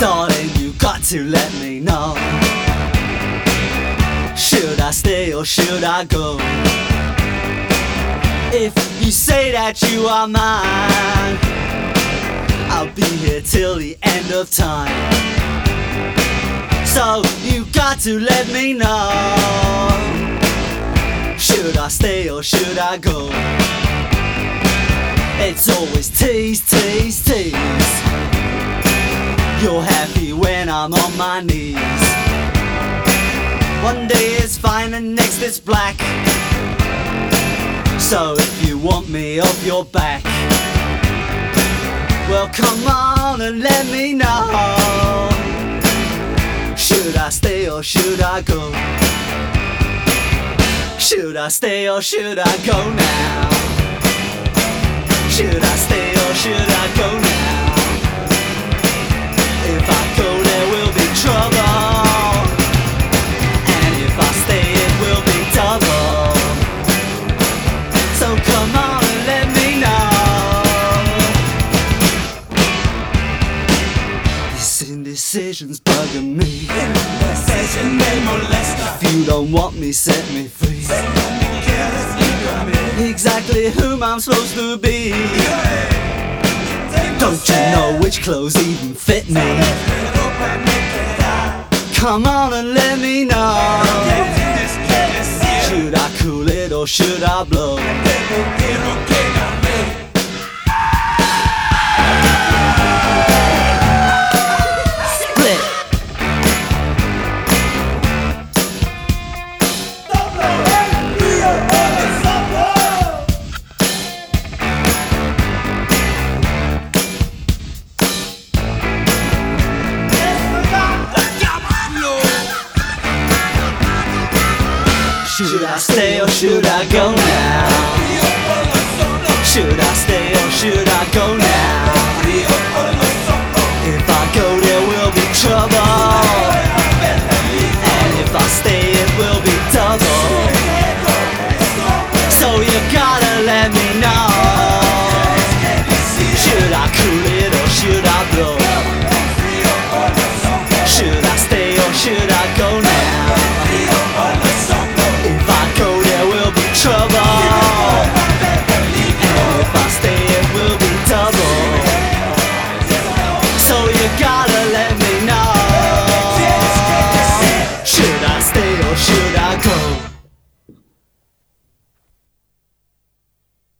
Darling, you got to let me know. Should I stay or should I go? If you say that you are mine, I'll be here till the end of time. So you got to let me know. Should I stay or should I go? It's always tease, tease, tease. You're happy when I'm on my knees. One day it's fine and next it's black. So if you want me off your back, well come on and let me know. Should I stay or should I go? Should I stay or should I go now? Should I stay or should I go now? If I go there will be trouble, and if I stay it will be double. So come on and let me know. This indecision's bugging me. Indecision may molest us. If you don't want me, set me free. Exactly whom I'm supposed to be. Don't you know which clothes even fit me? Come on and let me know. Should I cool it or should I blow? Should I stay or should I go now? Should I stay or should I go now?